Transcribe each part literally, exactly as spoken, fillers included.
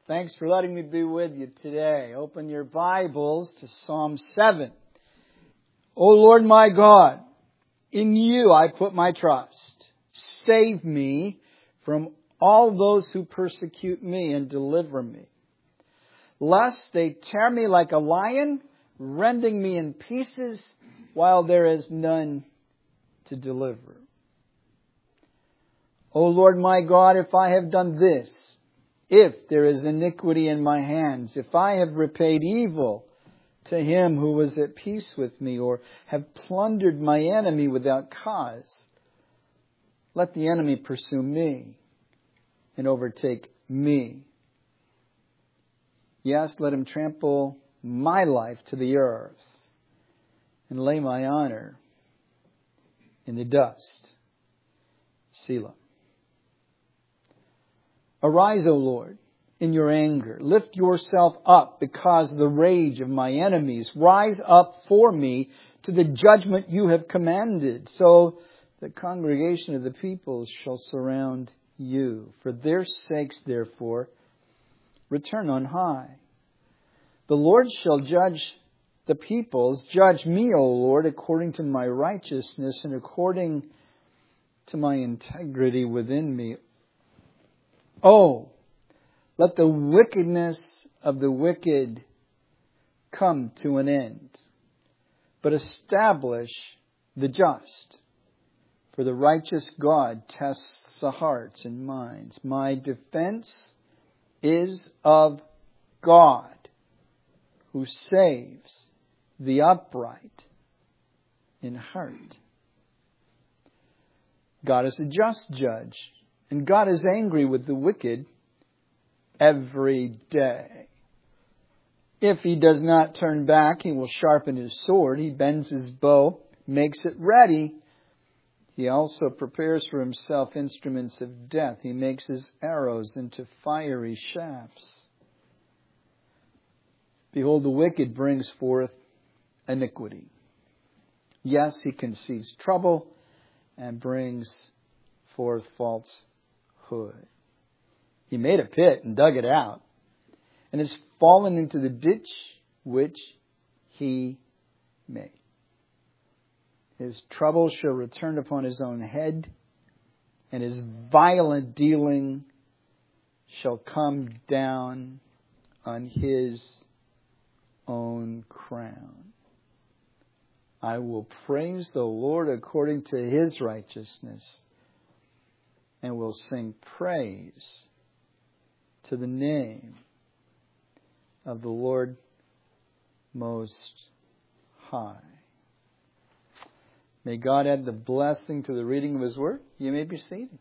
Thanks for letting me be with you today. Open your Bibles to Psalm seven. O Lord my God, in you I put my trust. Save me from all those who persecute me and deliver me. Lest they tear me like a lion, rending me in pieces, while there is none to deliver. O Lord my God, if I have done this, if there is iniquity in my hands, if I have repaid evil to him who was at peace with me, or have plundered my enemy without cause, let the enemy pursue me and overtake me. Yes, let him trample my life to the earth and lay my honor in the dust. Selah. Arise, O Lord, in your anger. Lift yourself up because of the rage of my enemies. Rise up for me to the judgment you have commanded. So the congregation of the peoples shall surround you. For their sakes, therefore, return on high. The Lord shall judge the peoples. Judge me, O Lord, according to my righteousness and according to my integrity within me. Oh, let the wickedness of the wicked come to an end, but establish the just. For the righteous God tests the hearts and minds. My defense is of God, who saves the upright in heart. God is a just judge. And God is angry with the wicked every day. If he does not turn back, he will sharpen his sword. He bends his bow, makes it ready. He also prepares for himself instruments of death. He makes his arrows into fiery shafts. Behold, the wicked brings forth iniquity. Yes, he conceives trouble and brings forth false hood. He made a pit and dug it out, and has fallen into the ditch which he made. His trouble shall return upon his own head, and his violent dealing shall come down on his own crown. I will praise the Lord according to his righteousness, and will sing praise to the name of the Lord Most High. May God add the blessing to the reading of His Word. You may be seated.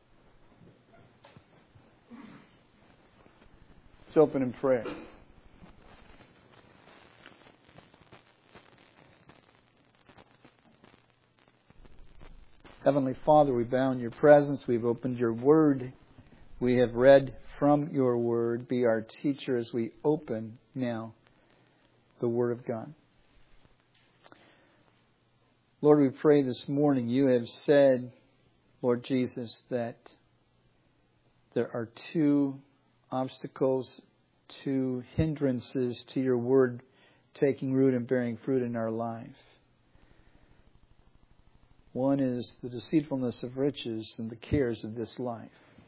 Let's open in prayer. Heavenly Father, we bow in your presence. We've opened your word. We have read from your word. Be our teacher as we open now the word of God. Lord, we pray this morning. You have said, Lord Jesus, that there are two obstacles, two hindrances to your word taking root and bearing fruit in our life. One is the deceitfulness of riches and the cares of this life.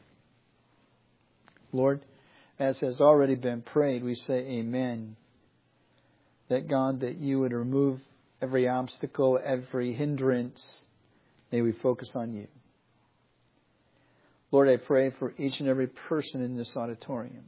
Lord, as has already been prayed, we say amen. That God, that you would remove every obstacle, every hindrance. May we focus on you. Lord, I pray for each and every person in this auditorium.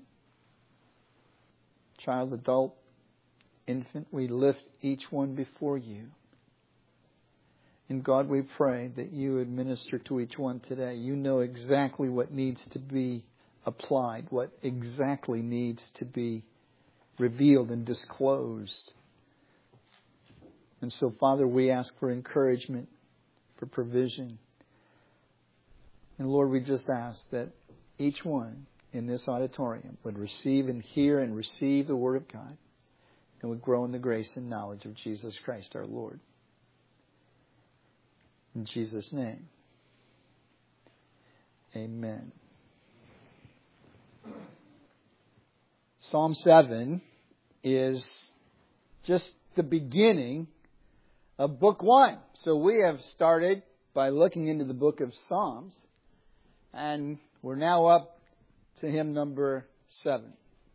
Child, adult, infant, we lift each one before you. And God, we pray that you would minister to each one today. You know exactly what needs to be applied, what exactly needs to be revealed and disclosed. And so, Father, we ask for encouragement, for provision. And Lord, we just ask that each one in this auditorium would receive and hear and receive the Word of God and would grow in the grace and knowledge of Jesus Christ our Lord. In Jesus' name, amen. Psalm seven is just the beginning of book one. So we have started by looking into the book of Psalms, and we're now up to hymn number seven.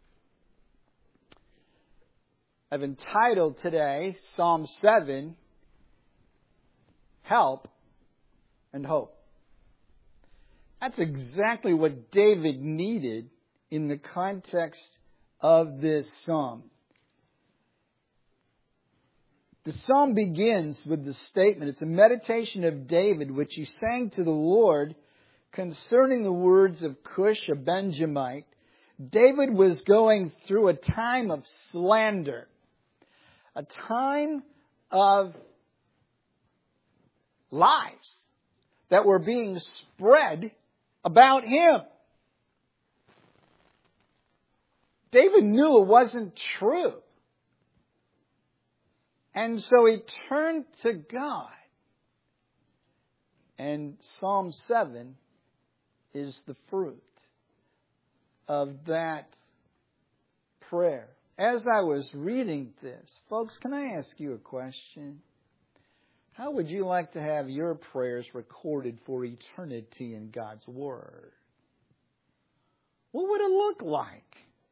I've entitled today Psalm seven, Help and Hope. That's exactly what David needed in the context of this psalm. The psalm begins with the statement, it's a meditation of David, which he sang to the Lord concerning the words of Cush, a Benjamite. David was going through a time of slander, a time of lies that were being spread about him. David knew it wasn't true. And so he turned to God. And Psalm seven is the fruit of that prayer. As I was reading this, folks, can I ask you a question? How would you like to have your prayers recorded for eternity in God's Word? What would it look like?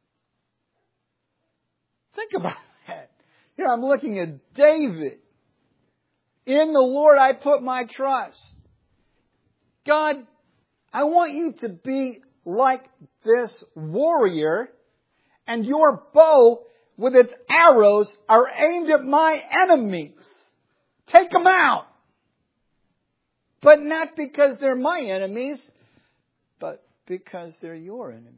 Think about that. Here I'm looking at David. In the Lord I put my trust. God, I want you to be like this warrior, and your bow with its arrows are aimed at my enemies. Take them out. But not because they're my enemies, but because they're your enemies.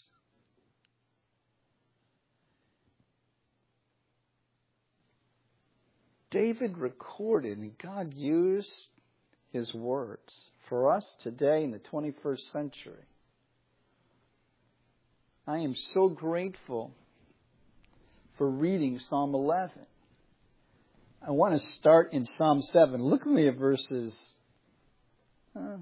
David recorded, and God used his words for us today in the twenty-first century. I am so grateful for reading Psalm eleven. I want to start in Psalm seven. Look with me at verses... Uh,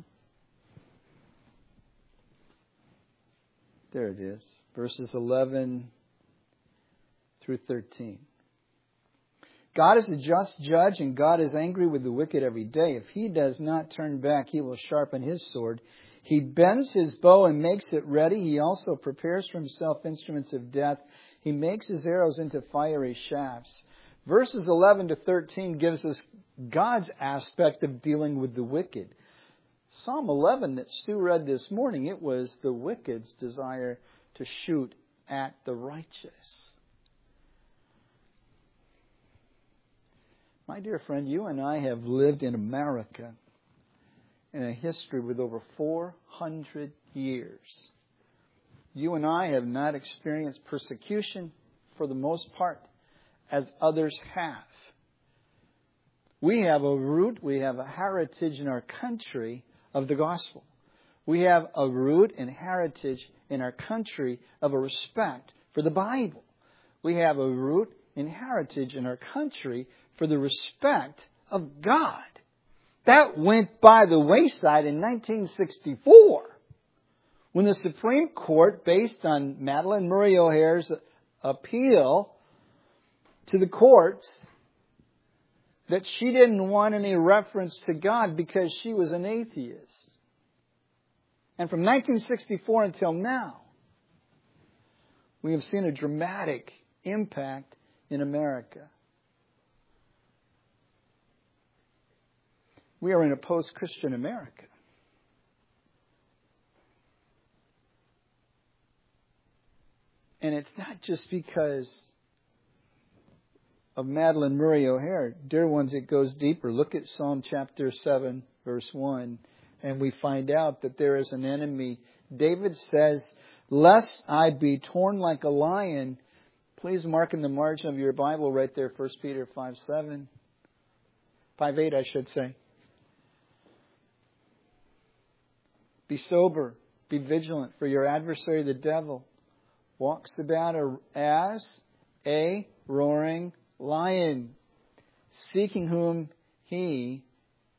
there it is. Verses eleven through thirteen. God is a just judge, and God is angry with the wicked every day. If he does not turn back, he will sharpen his sword. He bends his bow and makes it ready. He also prepares for himself instruments of death. He makes his arrows into fiery shafts. Verses eleven to thirteen gives us God's aspect of dealing with the wicked. Psalm eleven that Stu read this morning, it was the wicked's desire to shoot at the righteous. My dear friend, you and I have lived in America in a history with over four hundred years. You and I have not experienced persecution for the most part as others have. We have a root, we have a heritage in our country of the gospel. We have a root and heritage in our country of a respect for the Bible. We have a root and heritage in our country for the respect of God. That went by the wayside in nineteen sixty-four when the Supreme Court, based on Madalyn Murray O'Hair's appeal to the courts, that she didn't want any reference to God because she was an atheist. And from nineteen sixty-four until now, we have seen a dramatic impact in America. We are in a post-Christian America. And it's not just because of Madalyn Murray O'Hair. Dear ones, it goes deeper. Look at Psalm chapter seven, verse one, and we find out that there is an enemy. David says, lest I be torn like a lion. Please mark in the margin of your Bible right there, First Peter five seven. five eight, I should say. Be sober, be vigilant, for your adversary, the devil, walks about as a roaring lion, seeking whom he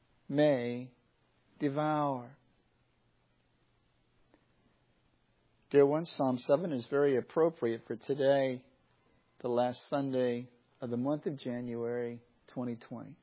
may devour. Dear ones, Psalm seven is very appropriate for today, the last Sunday of the month of January, twenty twenty.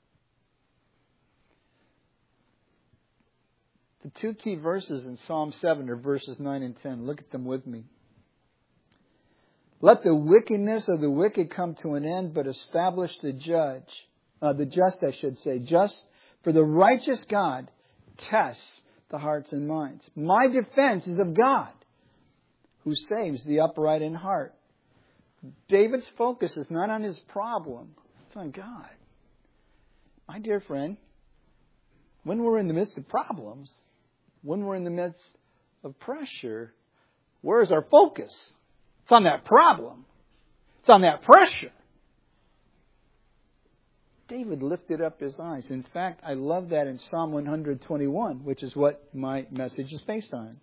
The two key verses in Psalm seven are verses nine and ten. Look at them with me. Let the wickedness of the wicked come to an end, but establish the judge, uh, the just, I should say, just for the righteous God tests the hearts and minds. My defense is of God, who saves the upright in heart. David's focus is not on his problem, it's on God. My dear friend, when we're in the midst of problems, when we're in the midst of pressure, where is our focus? It's on that problem. It's on that pressure. David lifted up his eyes. In fact, I love that in Psalm one twenty-one, which is what my message is based on.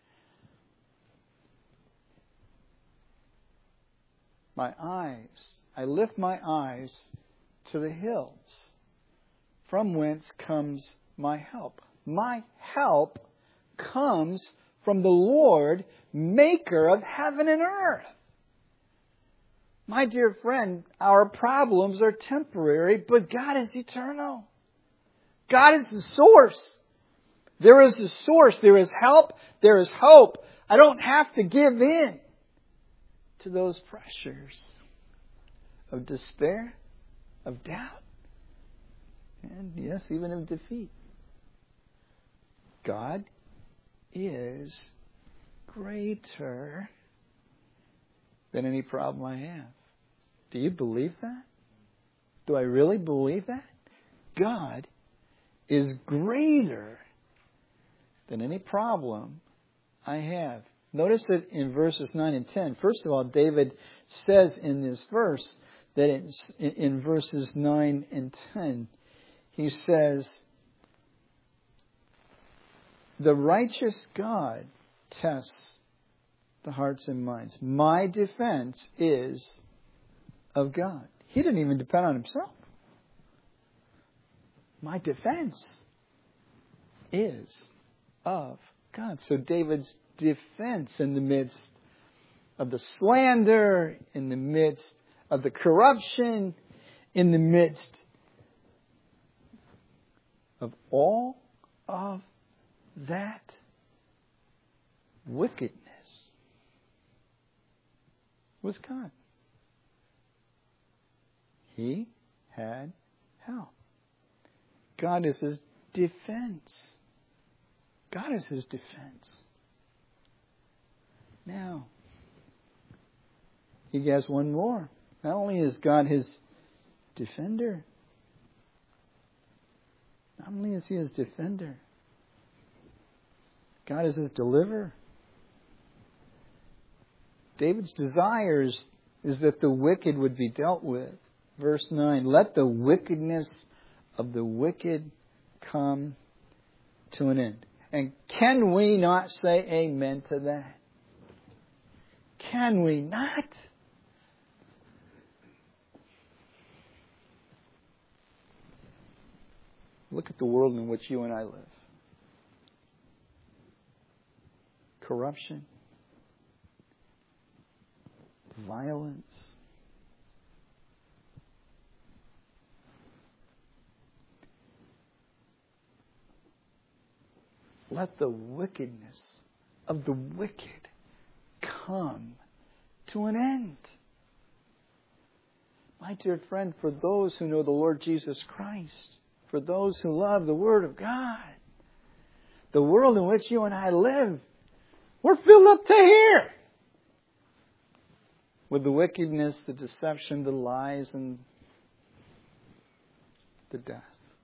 My eyes, I lift my eyes to the hills, from whence comes my help. My help comes from the Lord, maker of heaven and earth. My dear friend, our problems are temporary, but God is eternal. God is the source. There is a source. There is help. There is hope. I don't have to give in to those pressures of despair, of doubt, and yes, even of defeat. God is greater than any problem I have. Do you believe that? Do I really believe that? God is greater than any problem I have. Notice it in verses nine and ten. First of all, David says in this verse that it's in verses nine and ten, he says, the righteous God tests the hearts and minds. My defense is of God. He didn't even depend on himself. My defense is of God. So David's defense in the midst of the slander, in the midst of the corruption, in the midst of all of that wickedness, was God. He had help. God is his defense. God is his defense. Now, he has one more. Not only is God his defender, not only is he his defender, God is his deliverer. David's desires is that the wicked would be dealt with. Verse nine, let the wickedness of the wicked come to an end. And can we not say amen to that? Can we not? Look at the world in which you and I live. Corruption, violence, let the wickedness of the wicked come to an end. My dear friend, for those who know the Lord Jesus Christ, for those who love the Word of God, the world in which you and I live, we're filled up to here with the wickedness, the deception, the lies, and the death.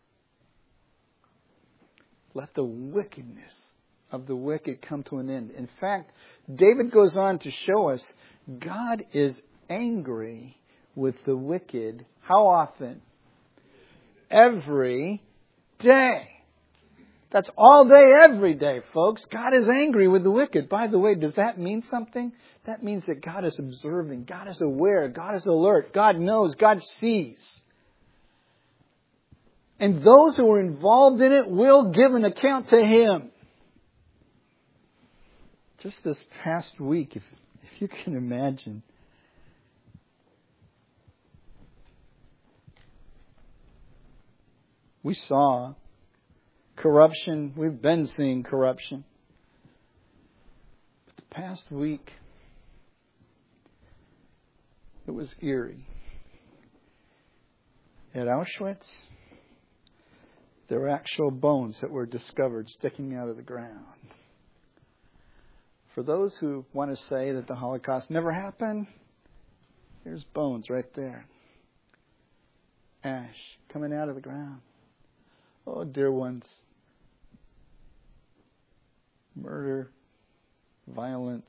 Let the wickedness of the wicked come to an end. In fact, David goes on to show us God is angry with the wicked. How often? Every day. That's all day, every day, folks. God is angry with the wicked. By the way, does that mean something? That means that God is observing. God is aware. God is alert. God knows. God sees. And those who are involved in it will give an account to Him. just this past week, if, if you can imagine, we saw corruption. We've been seeing corruption. But the past week, it was eerie. At Auschwitz, there were actual bones that were discovered sticking out of the ground. For those who want to say that the Holocaust never happened, here's bones right there. Ash coming out of the ground. Oh, dear ones. Murder, violence,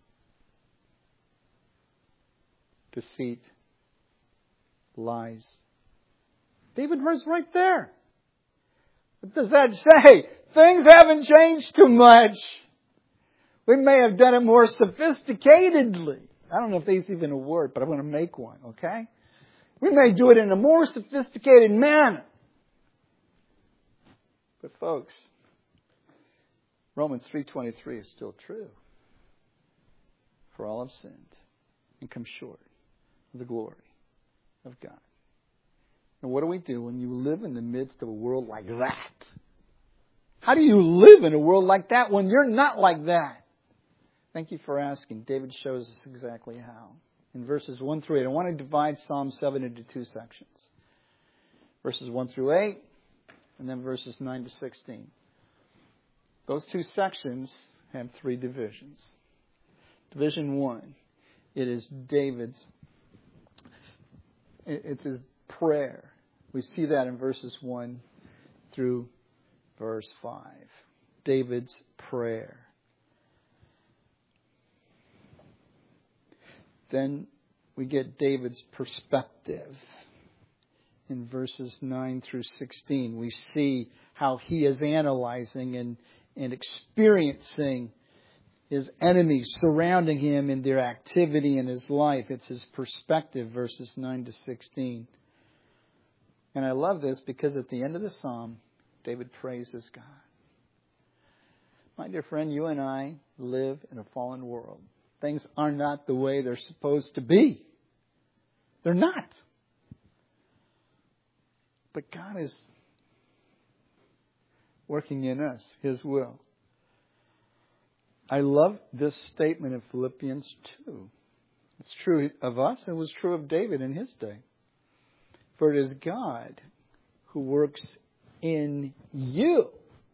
deceit, lies. David was right there. What does that say? Things haven't changed too much. We may have done it more sophisticatedly. I don't know if there's even a word, but I'm going to make one, okay? We may do it in a more sophisticated manner. But folks, Romans three twenty-three is still true. For all have sinned and come short of the glory of God. And what do we do when you live in the midst of a world like that? How do you live in a world like that when you're not like that? Thank you for asking. David shows us exactly how. In verses one through eight, I want to divide Psalm seven into two sections. Verses one through eight, and then verses nine to sixteen. Those two sections have three divisions. Division one, it is David's, it's his prayer. We see that in verses one through verse five. David's prayer. Then we get David's perspective. In verses nine through sixteen, we see how he is analyzing and, and experiencing his enemies surrounding him in their activity in his life. It's his perspective, verses nine to sixteen. And I love this because at the end of the psalm, David praises God. My dear friend, you and I live in a fallen world. Things are not the way they're supposed to be. They're not. But God is working in us His will. I love this statement of Philippians two. It's true of us. It was true of David in his day. For it is God who works in you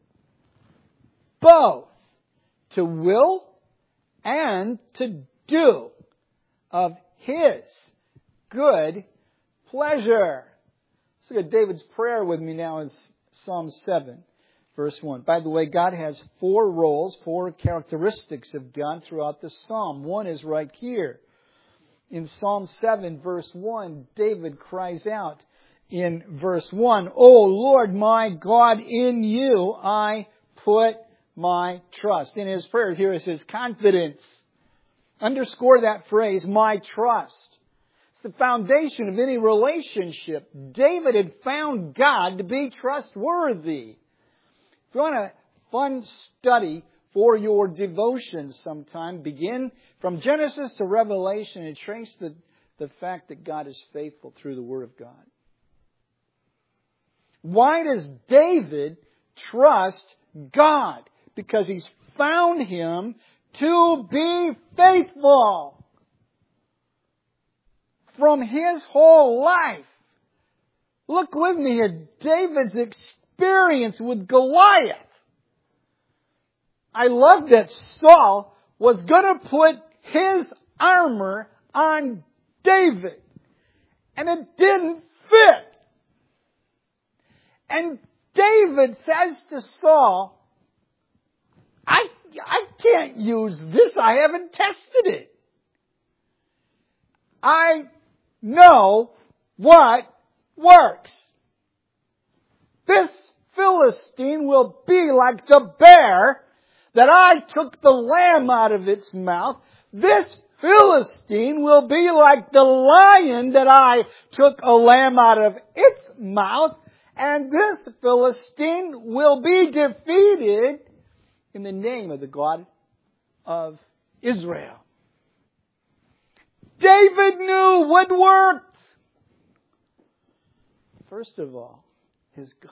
both to will and to do of His good pleasure. Let's look at David's prayer with me now in Psalm seven, verse one. By the way, God has four roles, four characteristics of God throughout the psalm. One is right here. In Psalm seven, verse one, David cries out in verse one, O Lord my God, in you I put my trust. In his prayer here is his confidence. Underscore that phrase, my trust. It's the foundation of any relationship. David had found God to be trustworthy. If you want a fun study for your devotion sometime, begin from Genesis to Revelation and trace the, the fact that God is faithful through the Word of God. Why does David trust God? Because he's found Him to be faithful. From his whole life. Look with me at David's experience with Goliath. I love that Saul was going to put his armor on David. And it didn't fit. And David says to Saul, I, I can't use this. I haven't tested it. I know what works. This Philistine will be like the bear that I took the lamb out of its mouth. This Philistine will be like the lion that I took a lamb out of its mouth. And this Philistine will be defeated in the name of the God of Israel. David knew what worked. First of all, his God.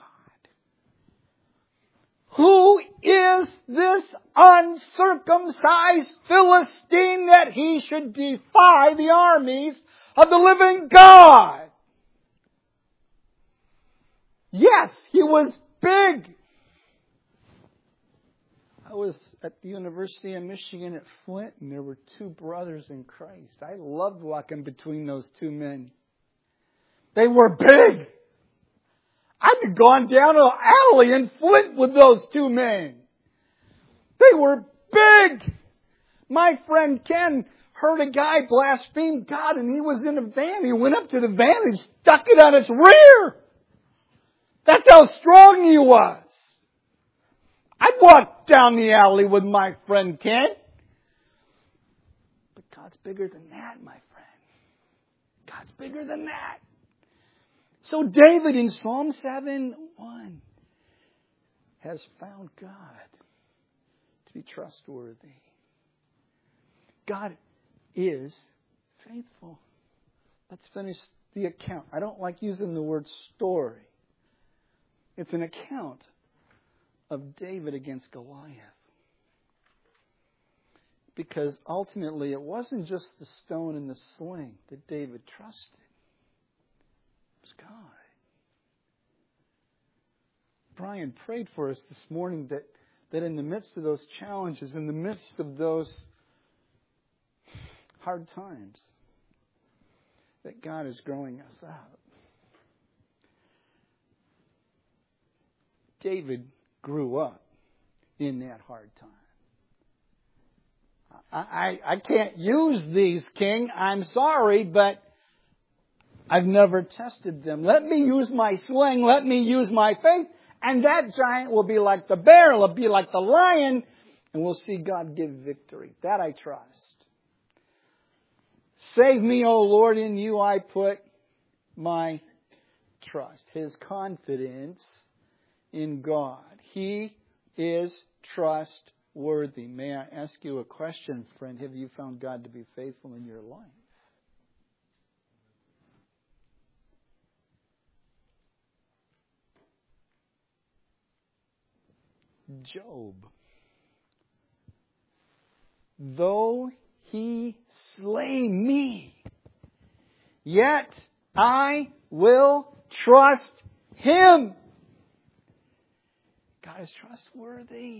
Who is this uncircumcised Philistine that he should defy the armies of the living God? Yes, he was big. I was at the University of Michigan at Flint, and there were two brothers in Christ. I loved walking between those two men. They were big. I'd have gone down an alley in Flint with those two men. They were big. My friend Ken heard a guy blaspheme God, and he was in a van. He went up to the van and stuck it on its rear. That's how strong he was. I'd walk down the alley with my friend Ken. But God's bigger than that, my friend. God's bigger than that. So David in Psalm seven one has found God to be trustworthy. God is faithful. Let's finish the account. I don't like using the word story. It's an account of David against Goliath. Because ultimately it wasn't just the stone and the sling that David trusted. It was God. Brian prayed for us this morning that, that in the midst of those challenges, in the midst of those hard times, that God is growing us up. David grew up in that hard time. I, I, I can't use these, King. I'm sorry, but I've never tested them. Let me use my sling. Let me use my faith. And that giant will be like the bear. It'll be like the lion. And we'll see God give victory. That I trust. Save me, O Lord. In you I put my trust. His confidence in God. He is trustworthy. May I ask you a question, friend? Have you found God to be faithful in your life? Job. Though he slay me, yet I will trust him. God is trustworthy.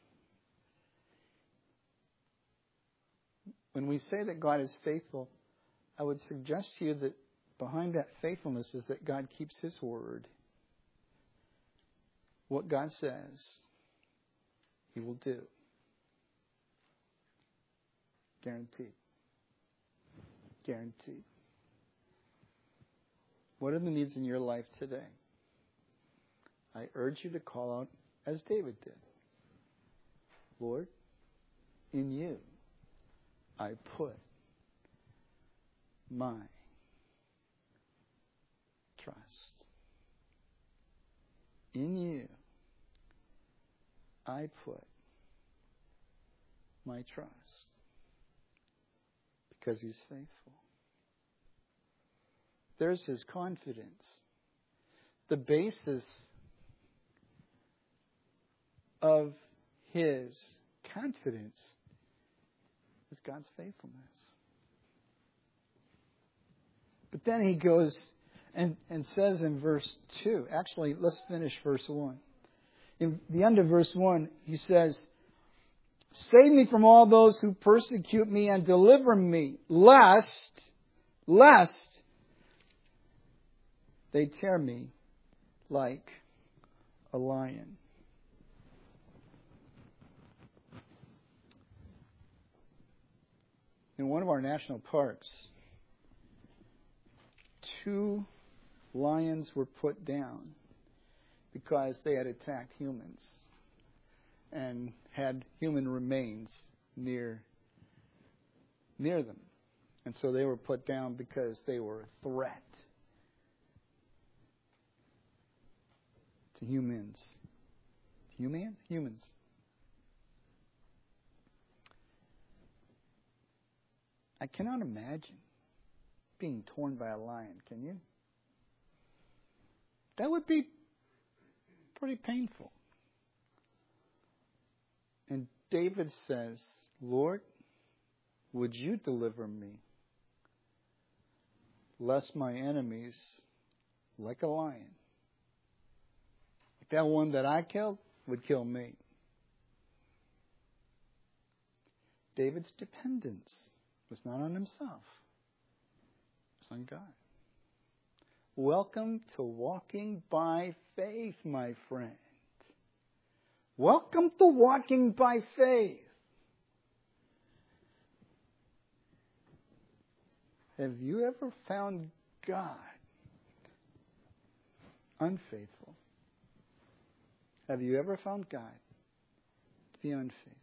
When we say that God is faithful, I would suggest to you that behind that faithfulness is that God keeps His word. What God says, He will do. Guaranteed. Guaranteed. What are the needs in your life today? I urge you to call out as David did. Lord, in you I put my trust. In you I put my trust. Because He's faithful. There's His confidence. The basis of His confidence is God's faithfulness. But then he goes and, and says in verse two, actually, let's finish verse one. In the end of verse one, he says, save me from all those who persecute me and deliver me, lest, lest they tear me like a lion. In one of our national parks, two lions were put down because they had attacked humans and had human remains near near them. And so they were put down because they were a threat to humans. Humans? Humans. I cannot imagine being torn by a lion, can you? That would be pretty painful. And David says, Lord, would you deliver me, lest my enemies, like a lion, like that one that I killed, would kill me. David's dependence was not on himself. It was on God. Welcome to walking by faith, my friend. Welcome to walking by faith. Have you ever found God unfaithful? Have you ever found God to be unfaithful?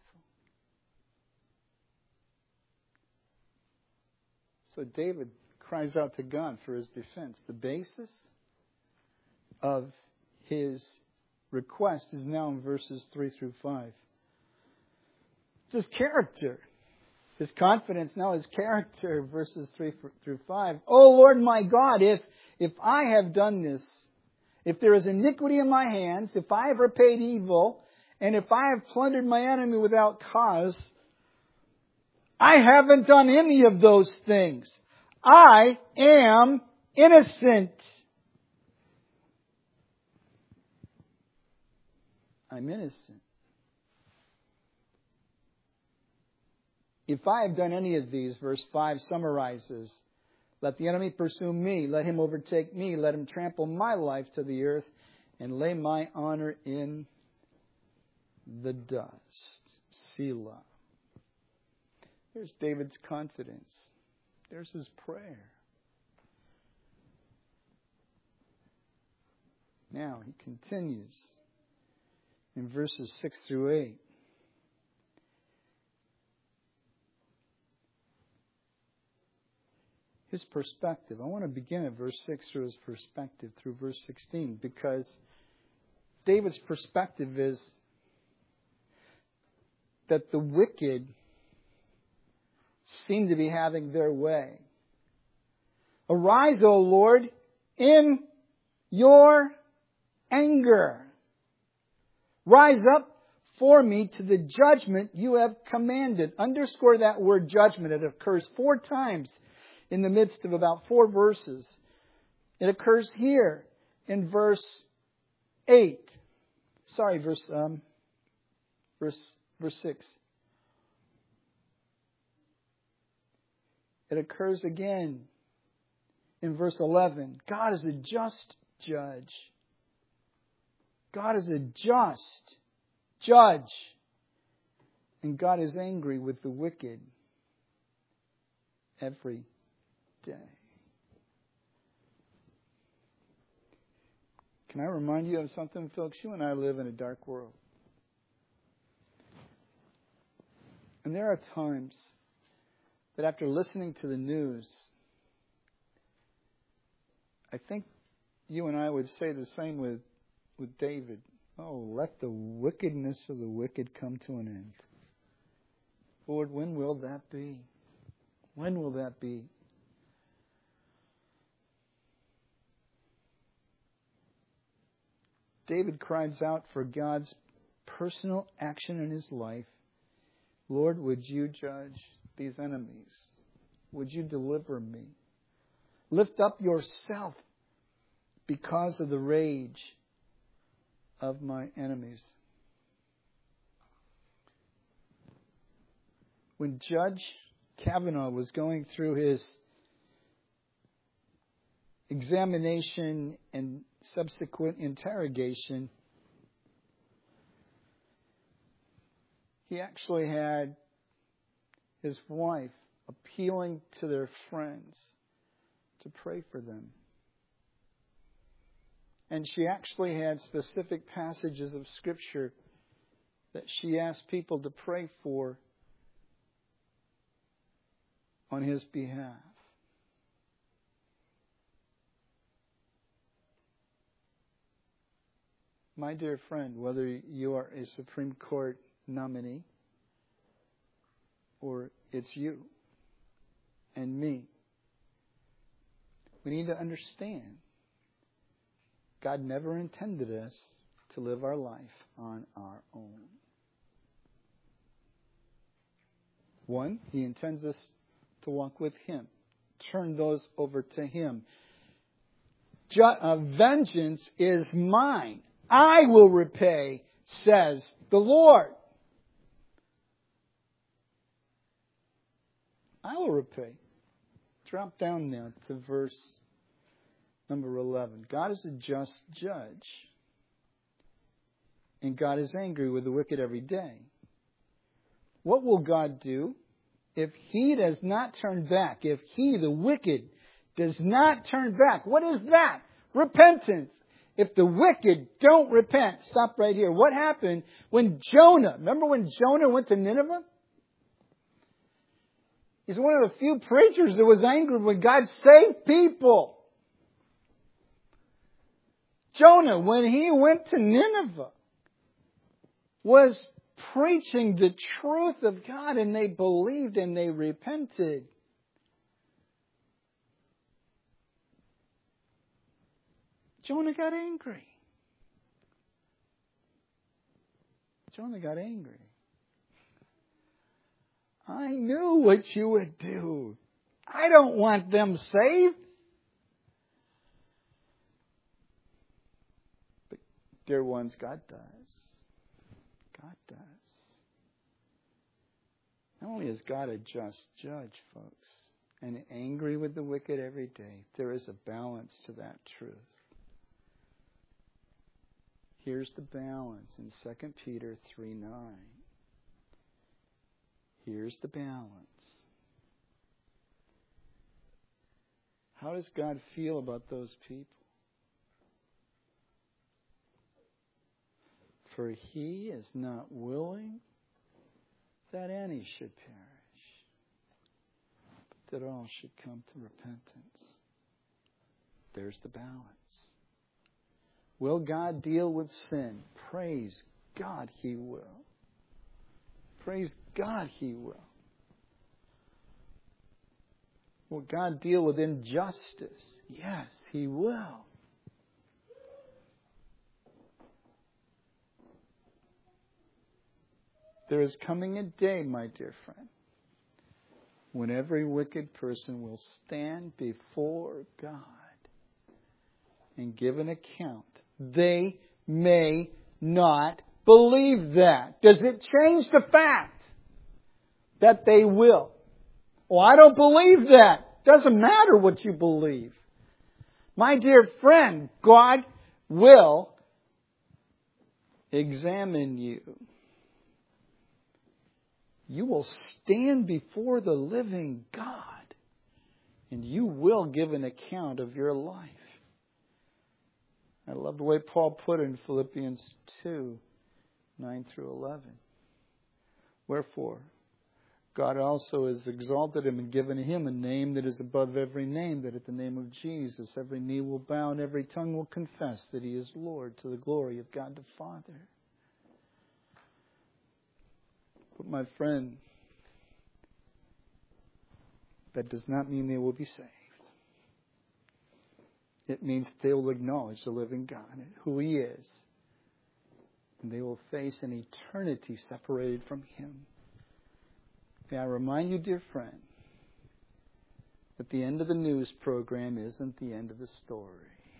So David cries out to God for his defense. The basis of his request is now in verses three through five. It's his character. His confidence now is character, verses three through five. Oh Lord my God, if, if I have done this, if there is iniquity in my hands, if I have repaid evil, and if I have plundered my enemy without cause, I haven't done any of those things. I am innocent. I'm innocent. If I have done any of these, verse five summarizes, let the enemy pursue me, let him overtake me, let him trample my life to the earth, and lay my honor in the dust. Selah. There's David's confidence. There's his prayer. Now he continues in verses six through eight. His perspective. I want to begin at verse six through his perspective through verse sixteen, because David's perspective is that the wicked seem to be having their way. Arise, O Lord, in your anger. Rise up for me to the judgment you have commanded. Underscore that word judgment. It occurs four times in the midst of about four verses. It occurs here in verse eight. Sorry, verse um, verse verse six. It occurs again in verse eleven. God is a just judge. God is a just judge. And God is angry with the wicked every day. Can I remind you of something, folks? You and I live in a dark world. And there are times that after listening to the news, I think you and I would say the same with, with David. Oh, let the wickedness of the wicked come to an end. Lord, when will that be? When will that be? David cries out for God's personal action in his life. Lord, would you judge these enemies? Would you deliver me? Lift up yourself because of the rage of my enemies. When Judge Kavanaugh was going through his examination and subsequent interrogation, he actually had his wife appealing to their friends to pray for them. And she actually had specific passages of Scripture that she asked people to pray for on his behalf. My dear friend, whether you are a Supreme Court nominee or it's you, and me. We need to understand God never intended us to live our life on our own. One, He intends us to walk with Him. Turn those over to Him. Ju- uh, vengeance is mine. I will repay, says the Lord. I will repay. Drop down now to verse number eleven. God is a just judge. And God is angry with the wicked every day. What will God do if He does not turn back? If He, the wicked, does not turn back? What is that? Repentance. If the wicked don't repent. Stop right here. What happened when Jonah, remember when Jonah went to Nineveh? He's one of the few preachers that was angry when God saved people. Jonah, when he went to Nineveh, was preaching the truth of God, and they believed and they repented. Jonah got angry. Jonah got angry. I knew what you would do. I don't want them saved. But, dear ones, God does. God does. Not only is God a just judge, folks, and angry with the wicked every day, there is a balance to that truth. Here's the balance in Second Peter three nine. Here's the balance. How does God feel about those people? For He is not willing that any should perish, but that all should come to repentance. There's the balance. Will God deal with sin? Praise God, He will. Praise God, He will. Will God deal with injustice? Yes, He will. There is coming a day, my dear friend, when every wicked person will stand before God and give an account. They may not believe that. Does it change the fact that they will? Oh, I don't believe that. Doesn't matter what you believe. My dear friend, God will examine you. You will stand before the living God, and you will give an account of your life. I love the way Paul put it in Philippians two, nine through eleven. Wherefore, God also has exalted Him and given Him a name that is above every name, that at the name of Jesus every knee will bow and every tongue will confess that He is Lord, to the glory of God the Father. But my friend, that does not mean they will be saved. It means they will acknowledge the living God and who He is. And they will face an eternity separated from Him. May I remind you, dear friend, that the end of the news program isn't the end of the story.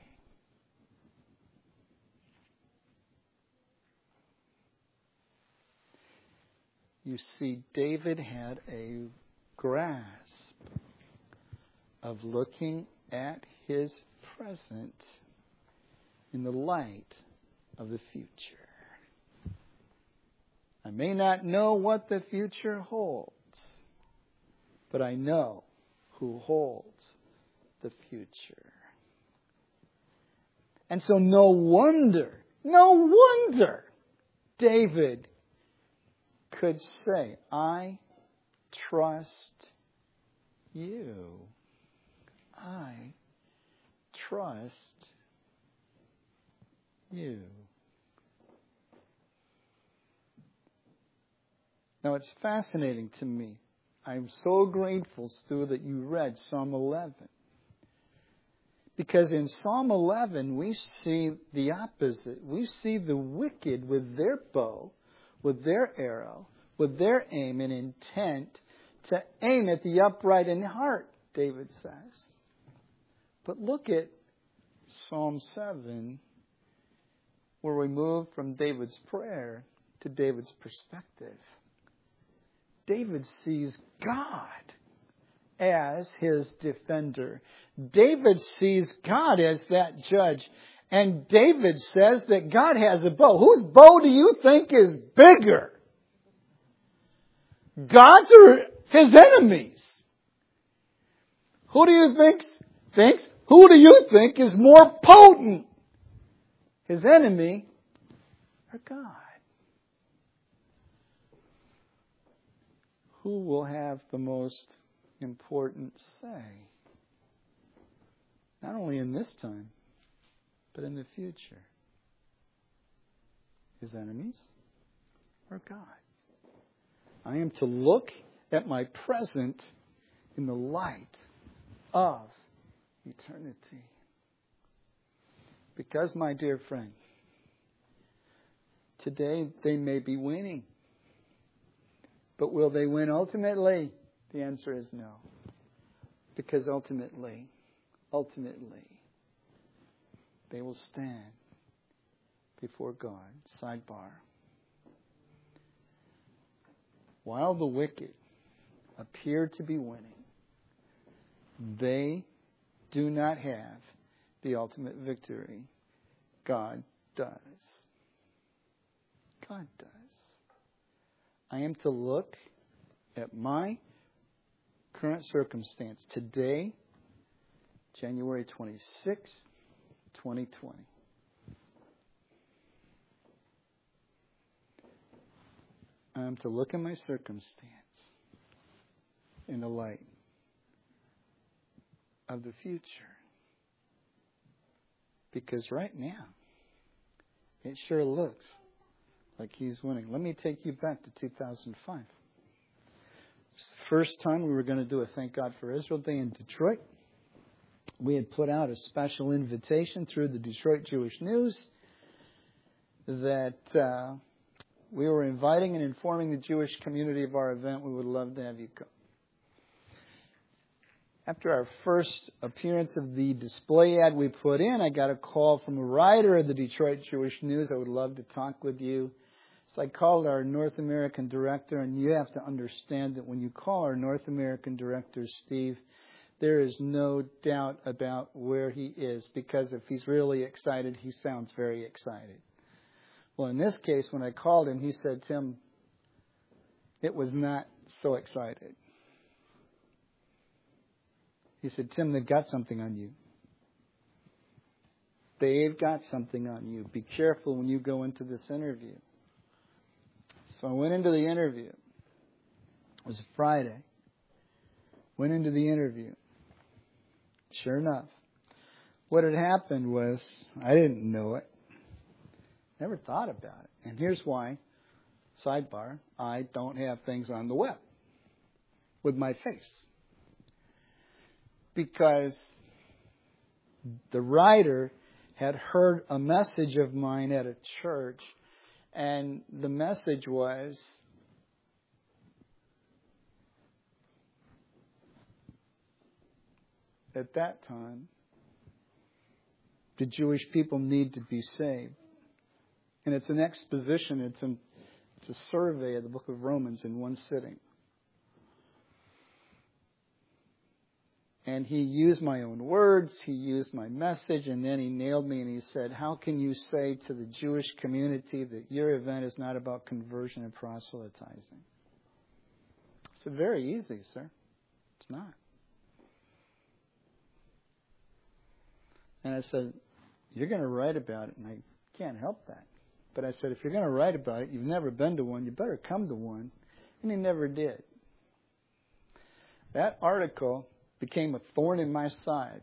You see, David had a grasp of looking at his present in the light of the future. I may not know what the future holds, but I know who holds the future. And so no wonder, no wonder David could say, I trust you. I trust you. Now it's fascinating to me I'm so grateful, Stu, that you read Psalm eleven. Because in Psalm eleven, we see the opposite. We see the wicked with their bow, with their arrow, with their aim and intent to aim at the upright in heart, David says. But look at Psalm seven, where we move from David's prayer to David's perspective. David sees God as his defender. David sees God as that judge. And David says that God has a bow. Whose bow do you think is bigger? God's or his enemies? Who do you think thinks? Who do you think is more potent? His enemy or God? Who will have the most important say? Not only in this time, but in the future. His enemies or God? I am to look at my present in the light of eternity. Because, my dear friend, today they may be winning. But will they win ultimately? The answer is no. Because ultimately, ultimately, they will stand before God. Sidebar. While the wicked appear to be winning, they do not have the ultimate victory. God does. God does. I am to look at my current circumstance today, January twenty-sixth, twenty twenty. I am to look at my circumstance in the light of the future. Because right now, it sure looks like he's winning. Let me take you back to two thousand five. It's the first time we were going to do a Thank God for Israel Day in Detroit. We had put out a special invitation through the Detroit Jewish News that uh, we were inviting and informing the Jewish community of our event. We would love to have you come. After our first appearance of the display ad we put in, I got a call from a writer of the Detroit Jewish News. I would love to talk with you. So I called our North American director, and you have to understand that when you call our North American director, Steve, there is no doubt about where he is, because if he's really excited, he sounds very excited. Well, in this case, when I called him, he said, Tim, it was not so excited. He said, Tim, they've got something on you. They've got something on you. Be careful when you go into this interview. So I went into the interview. It was a Friday. Went into the interview. Sure enough, what had happened was, I didn't know it. Never thought about it. And here's why. Sidebar, I don't have things on the web with my face. Because the writer had heard a message of mine at a church, and the message was, at that time, the Jewish people need to be saved. And it's an exposition, it's, an, it's a survey of the book of Romans in one sitting. And he used my own words, he used my message, and then he nailed me and he said, how can you say to the Jewish community that your event is not about conversion and proselytizing? I said, very easy, sir. It's not. And I said, you're going to write about it, and I can't help that. But I said, if you're going to write about it, you've never been to one, you better come to one. And he never did. That article became a thorn in my side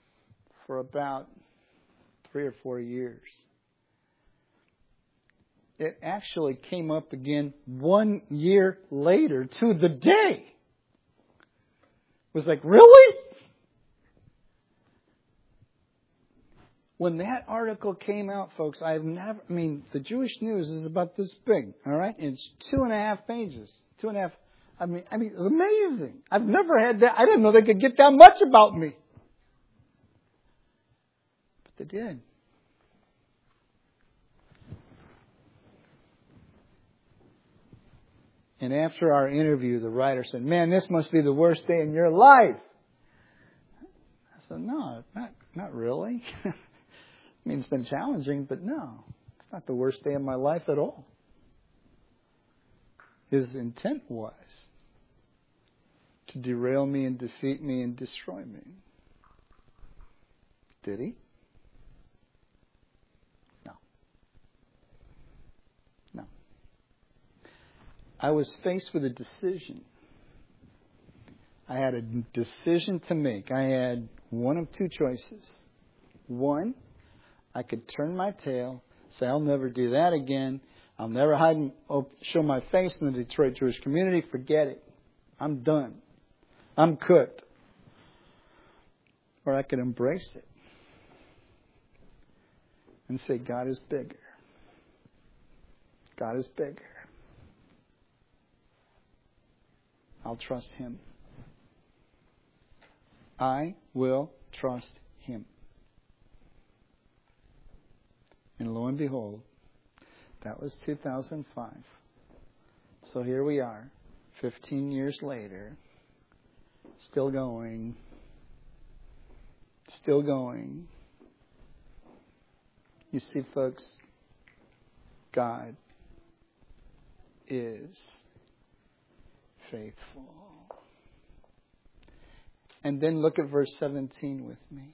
for about three or four years. it actually came up again one year later to the day. It was like, really? When that article came out, folks, I've never, I mean, the Jewish News is about this big, all right? And it's two and a half pages. Two and a half, I mean, I mean, it was amazing. I've never had that. I didn't know they could get that much about me. But they did. And after our interview, the writer said, man, this must be the worst day in your life. I said, no, not, not really. I mean, it's been challenging, but no, it's not the worst day of my life at all. His intent was to derail me and defeat me and destroy me. Did he? No. No. I was faced with a decision. I had a decision to make. I had one of two choices. One, I could turn my tail, say, I'll never do that again. I'll never hide and show my face in the Detroit Jewish community. Forget it. I'm done. I'm cooked. Or I could embrace it and say, God is bigger. God is bigger. I'll trust Him. I will trust Him. And lo and behold, that was two thousand five. So here we are, fifteen years later, still going, still going. You see, folks, God is faithful. And then look at verse seventeen with me.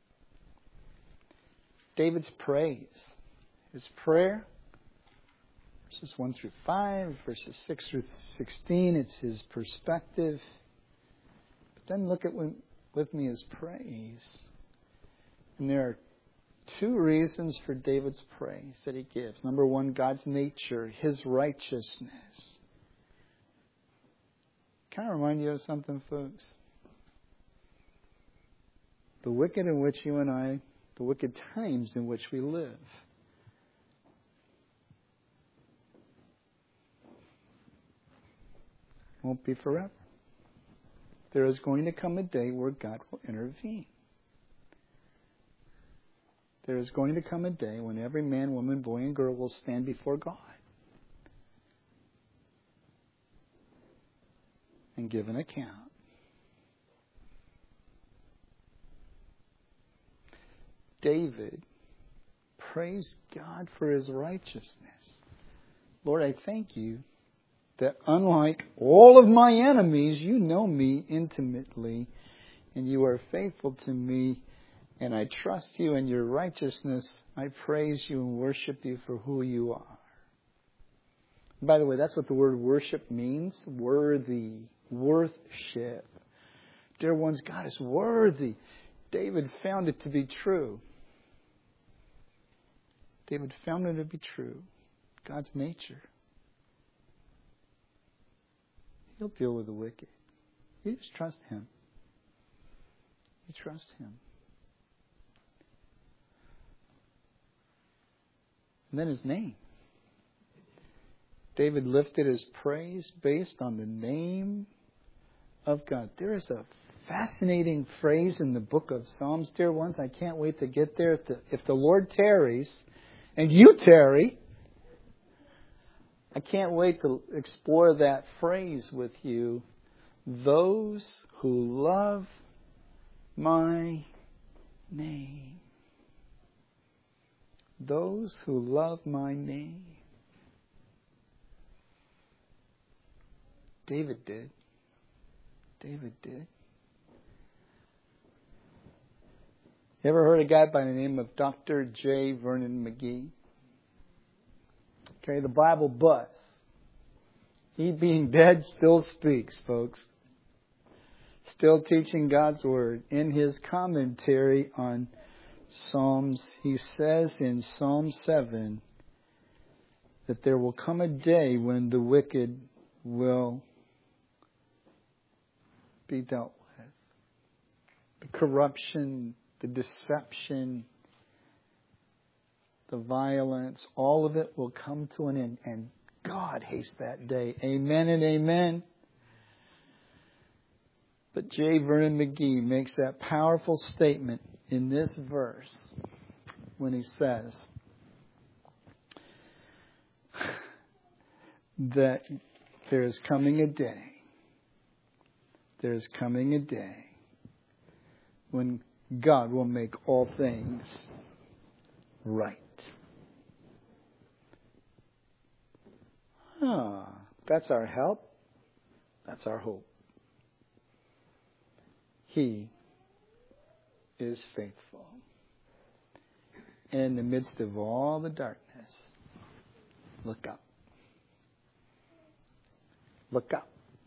David's praise. His prayer, verses one through five, verses six through sixteen, it's his perspective. But then look at with me his praise. And there are two reasons for David's praise that he gives. Number one, God's nature, His righteousness. Can I remind you of something, folks? The wicked in which you and I, the wicked times in which we live, won't be forever. There is going to come a day where God will intervene. There is going to come a day when every man, woman, boy, and girl will stand before God and give an account. David praised God for His righteousness. Lord, I thank You that unlike all of my enemies, You know me intimately, and You are faithful to me, and I trust You in Your righteousness. I praise You and worship You for who You are. By the way, that's what the word worship means. Worthy. Worthship. Dear ones, God is worthy. David found it to be true. David found it to be true. God's nature. He'll deal with the wicked. You just trust Him. You trust Him. And then His name. David lifted his praise based on the name of God. There is a fascinating phrase in the book of Psalms, dear ones. I can't wait to get there. If the, if the Lord tarries, and you tarry, I can't wait to explore that phrase with you. Those who love my name. Those who love my name. David did. David did. You ever heard a guy by the name of Doctor J. Vernon McGee? Okay, the Bible buzz. He being dead still speaks, folks. Still teaching God's Word. In his commentary on Psalms, he says in Psalm seven, that there will come a day when the wicked will be dealt with. The corruption, the deception, the violence, all of it will come to an end. And God hates that day. Amen and amen. But J. Vernon McGee makes that powerful statement in this verse when he says that there is coming a day, there is coming a day when God will make all things right. Ah, that's our help. That's our hope. He is faithful. And in the midst of all the darkness, look up. Look up.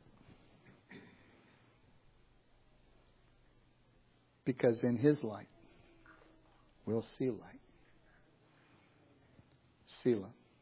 Because in His light, we'll see light. Selah.